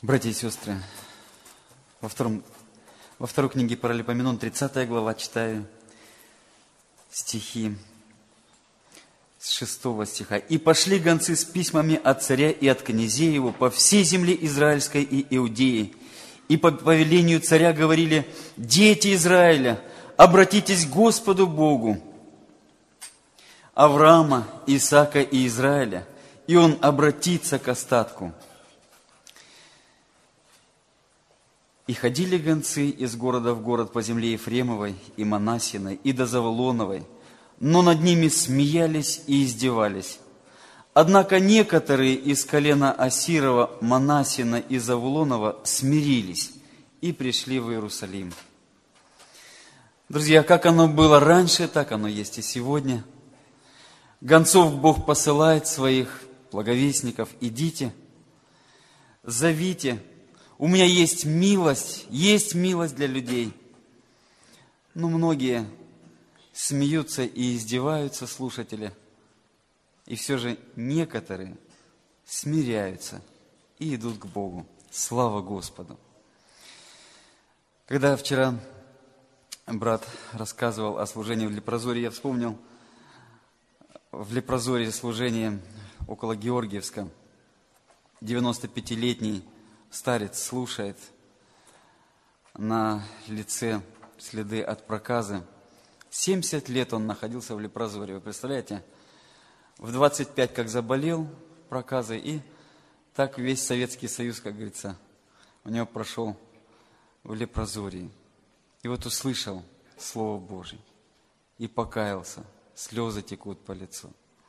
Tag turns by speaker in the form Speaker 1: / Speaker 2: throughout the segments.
Speaker 1: Братья и сестры, во второй книге Паралипоменон, 30 глава, читаю стихи с 6 стиха. «И пошли гонцы с письмами от царя и от князей его по всей земле Израильской и Иудеи. И по повелению царя говорили: дети Израиля, обратитесь к Господу Богу Авраама, Исаака и Израиля, и Он обратится к остатку. И ходили гонцы из города в город по земле Ефремовой и Манассиной и до Заволоновой, но над ними смеялись и издевались. Однако некоторые из колена Асирова, Манассина и Заволонова смирились и пришли в Иерусалим». Друзья, как оно было раньше, так оно есть и сегодня. Гонцов Бог посылает своих благовестников: идите, зовите. У меня есть милость для людей. Но многие смеются и издеваются, слушатели. И все же некоторые смиряются и идут к Богу. Слава Господу! Когда вчера брат рассказывал о служении в Лепрозоре, я вспомнил в Лепрозоре служение около Георгиевска. 95-летний старец слушает, на лице следы от проказы. 70 лет он находился в Лепрозоре. Вы представляете? В 25 как заболел проказой, и так весь Советский Союз, как говорится, у него прошел в Лепрозории. И вот услышал Слово Божие и покаялся. Слезы текут по лицу.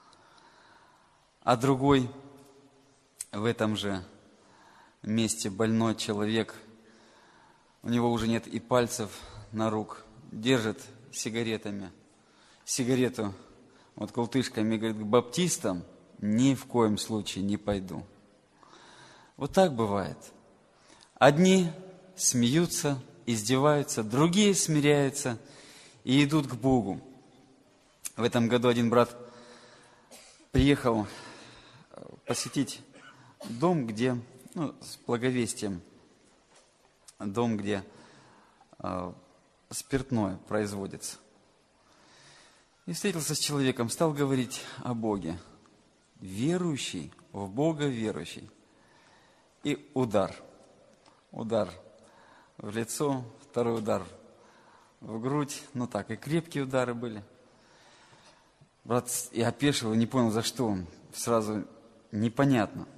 Speaker 1: А другой в этом же месте больной человек, у него уже нет и пальцев на рук, держит сигаретами. Сигарету вот култышками, говорит: к баптистам ни в коем случае не пойду. Вот так бывает. Одни смеются, издеваются, другие смиряются и идут к Богу. В этом году один брат приехал посетить дом, где, с благовестием, дом, где спиртное производится. И встретился с человеком, стал говорить о Боге. Верующий, в Бога верующий. И удар в лицо, второй удар в грудь, и крепкие удары были. Брат и опешил, и не понял, за что он. Сразу непонятно.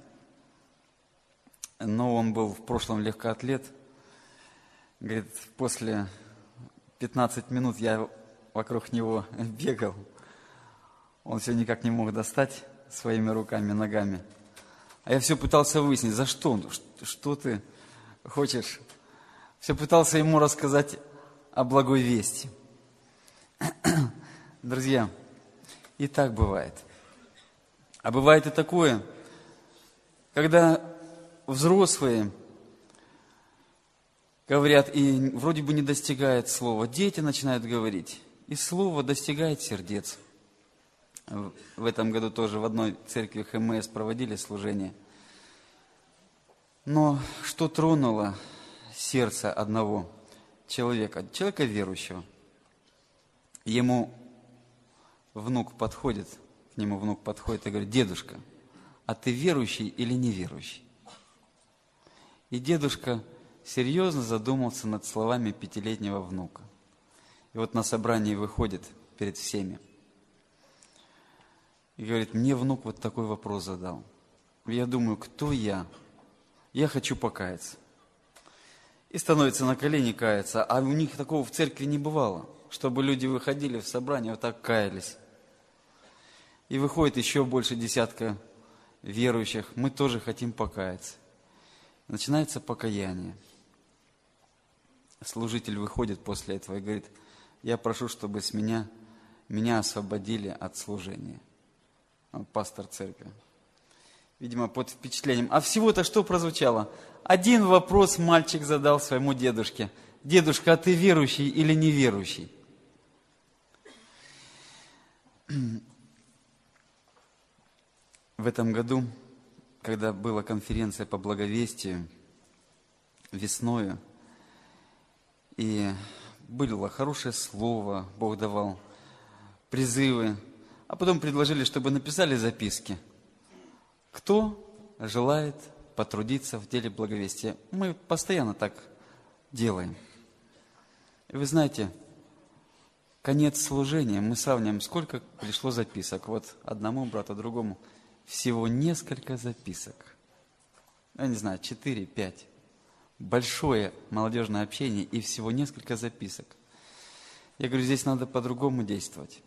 Speaker 1: Но он был в прошлом легкоатлет. Говорит, после 15 минут я вокруг него бегал. Он все никак не мог достать своими руками, ногами. А я все пытался выяснить, за что? Что ты хочешь? Все пытался ему рассказать о благой вести. Друзья, и так бывает. А бывает и такое, когда взрослые говорят и вроде бы не достигает слова. Дети начинают говорить, и слово достигает сердец. В этом году тоже в одной церкви ХМС проводили служение. Но что тронуло сердце одного человека верующего? Ему внук подходит, к нему внук подходит и говорит: дедушка, а ты верующий или неверующий? И дедушка серьезно задумался над словами 5-летнего внука. И вот на собрании выходит перед всеми и говорит: мне внук вот такой вопрос задал. Я думаю, кто я? Я хочу покаяться. И становится на колени, каяться. А у них такого в церкви не бывало, чтобы люди выходили в собрание, вот так каялись. И выходит еще больше десятка верующих. Мы тоже хотим покаяться. Начинается покаяние. Служитель выходит после этого и говорит: я прошу, чтобы меня освободили от служения. Он пастор церкви. Видимо, под впечатлением. А всего-то что прозвучало? Один вопрос мальчик задал своему дедушке: дедушка, а ты верующий или неверующий? В этом году, когда была конференция по благовестию, весною. И было хорошее слово, Бог давал, призывы. А потом предложили, чтобы написали записки. Кто желает потрудиться в деле благовестия? Мы постоянно так делаем. И вы знаете, конец служения, мы сравниваем, сколько пришло записок. Вот одному брату, другому. Всего несколько записок. Я не знаю, 4-5. Большое молодежное общение и всего несколько записок. Я говорю, здесь надо по-другому действовать.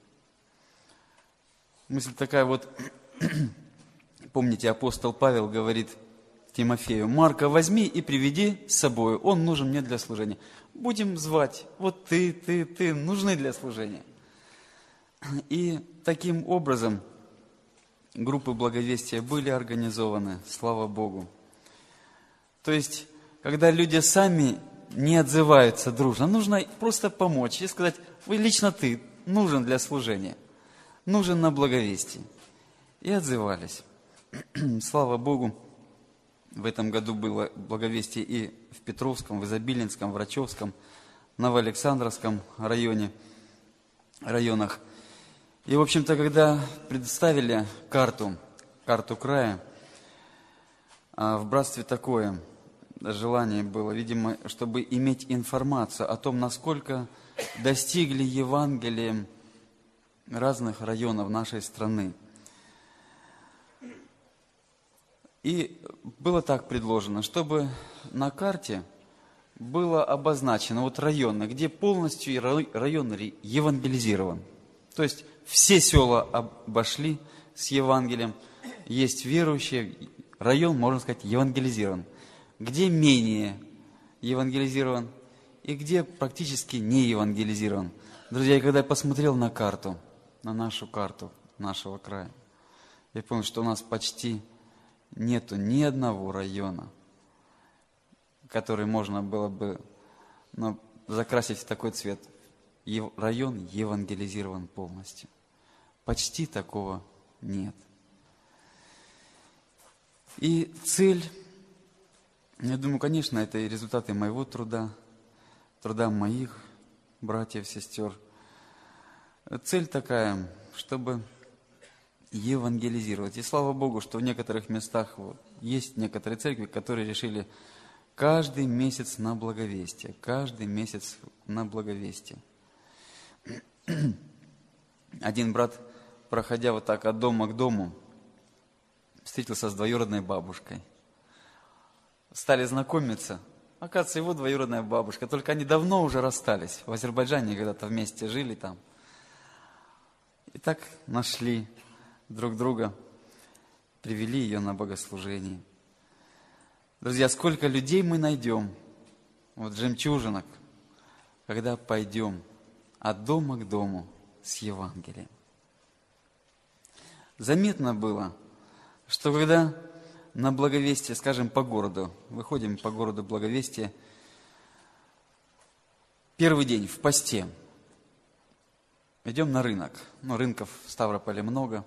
Speaker 1: Мысль такая вот, помните, апостол Павел говорит Тимофею: Марка возьми и приведи с собой, он нужен мне для служения. Будем звать, вот ты нужны для служения. И таким образом группы благовестия были организованы, слава Богу. То есть, когда люди сами не отзываются дружно, нужно просто помочь и сказать: вы лично ты нужен для служения, нужен на благовестии. И отзывались. Слава Богу, в этом году было благовестие и в Петровском, в Изобильнинском, в Врачевском, Новоалександровском районах. И, в общем-то, когда представили карту края, в братстве такое желание было, видимо, чтобы иметь информацию о том, насколько достигли Евангелием разных районов нашей страны. И было так предложено, чтобы на карте было обозначено вот районы, где полностью район евангелизирован. То есть все села обошли с Евангелием, есть верующие, район, можно сказать, евангелизирован. Где менее евангелизирован и где практически не евангелизирован. Друзья, когда я посмотрел на карту, на нашу карту нашего края, я понял, что у нас почти нету ни одного района, который можно было бы закрасить в такой цвет. Район евангелизирован полностью. Почти такого нет. И цель, я думаю, конечно, это и результаты моего труда моих братьев, сестер. Цель такая, чтобы евангелизировать. И слава Богу, что в некоторых местах есть некоторые церкви, которые решили каждый месяц на благовестие. Каждый месяц на благовестие. Один брат, проходя вот так от дома к дому, встретился с двоюродной бабушкой. Стали знакомиться. Оказывается, его двоюродная бабушка. Только они давно уже расстались. В Азербайджане когда-то вместе жили там. И так нашли друг друга, привели ее на богослужение. Друзья, сколько людей мы найдем, вот жемчужинок, когда пойдем от дома к дому с Евангелием. Заметно было, что когда на благовестие, скажем, по городу, выходим по городу благовестия, первый день в посте, идем на рынок. Рынков в Ставрополе много.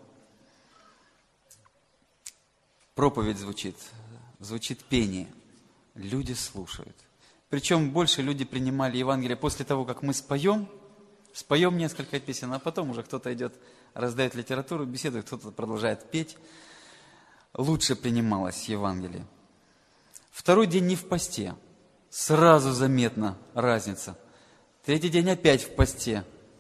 Speaker 1: Проповедь звучит пение. Люди слушают. Причем больше люди принимали Евангелие после того, как мы споем несколько песен, а потом уже кто-то идет, раздает литературу, беседует, кто-то продолжает петь. Лучше принималось Евангелие. Второй день не в посте. Сразу заметна разница. Третий день опять в посте.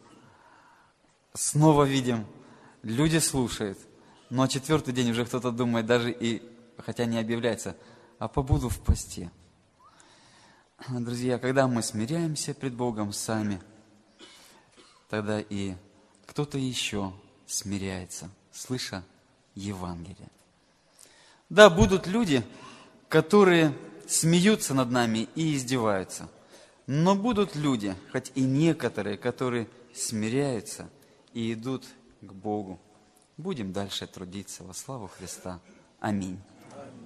Speaker 1: Снова видим, люди слушают. Ну а четвертый день уже кто-то думает, даже и, хотя не объявляется, а побуду в посте. Друзья, когда мы смиряемся пред Богом сами, тогда и кто-то еще смиряется, слыша Евангелие. Да, будут люди, которые смеются над нами и издеваются. Но будут люди, хоть и некоторые, которые смиряются и идут к Богу. Будем дальше трудиться во славу Христа. Аминь.